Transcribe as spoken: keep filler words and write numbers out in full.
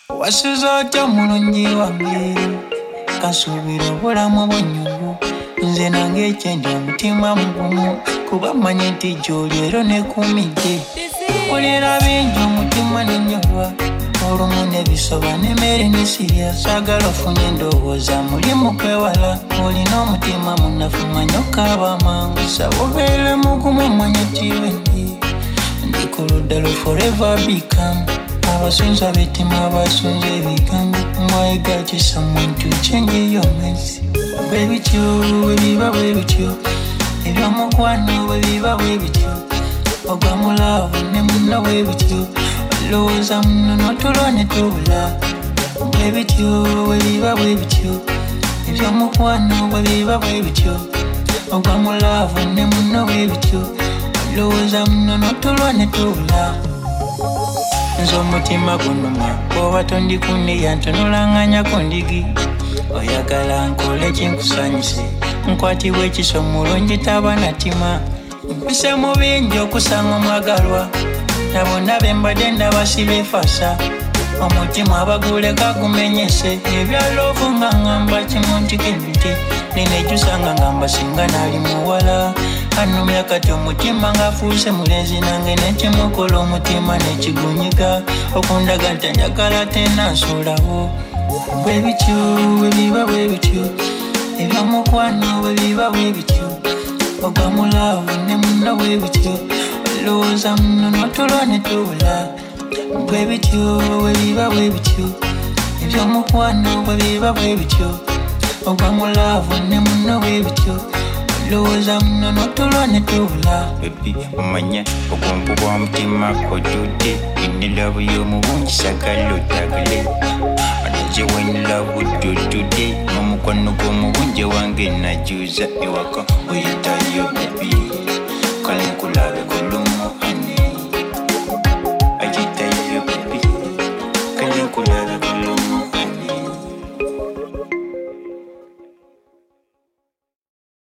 Wasuzoto mulungi wange kasubira obulamu bw'ennyugu nze nange ekyendi omutima mugumu kuba mmanyi nti gy'oli ero nekumidde kolera bingi omutima n'ennyolwa olumu n'ebisoba n'emmere n'esirya saagala ofunye endowooza mulimu kwewala olina omutima munafu manya okaaba amangu saba obeere mugumu manya tiwendi ndi ku ludda lwo forever become abasunza betima abasunza ebigambo I got you someone to change your mess baby too webiba webityo ebyomukwano webiba webityo ogwa mulavu ne munna webityo olowooza muno n'otulwa ne tubula webityo webiba webityo ebyomukwano webiba webityo ogwa mulavu ne munna webityo olowooza muno n'otulwa ne tubula nzo mutima gunuma oba tondikuneya ntonolanganya ku ndigi oyagala nkole kinkusanyise nkwatibwa ekiso mulungi taba natima mpise mu bingi okusanga omwagalwa nabonna bembadde ndabasibefasa omutima abaguleka gumenyese ebyaloovu nga ngamba kimu ntikemite nenejusanga ngamba singa nali muwala anumya kati omutima ngafuuse mulenzi nange nekimukola omutima nekigunyiga okundaga ntanjagala tenansulawo bwebityo bwebiba bwebityo ebyomukwano bwebiba bwebityo ogwa mulavu ne munna bwebityo olowooza muno n'otulwa ne tubula bwebityo bwebiba bwebityo ebyomukwano bwebiba bwebityo ogwa mulavu ne munna bwebityo olowooza muno n'otulwa ne tubula baby omanya obwonku bwa mutima kodudde inelavu y'omubungi sagala otagale anaje wenlavu dududde n'omukwano gw'omubungi wange najuza ewaka oyitayo baby kale nkulabe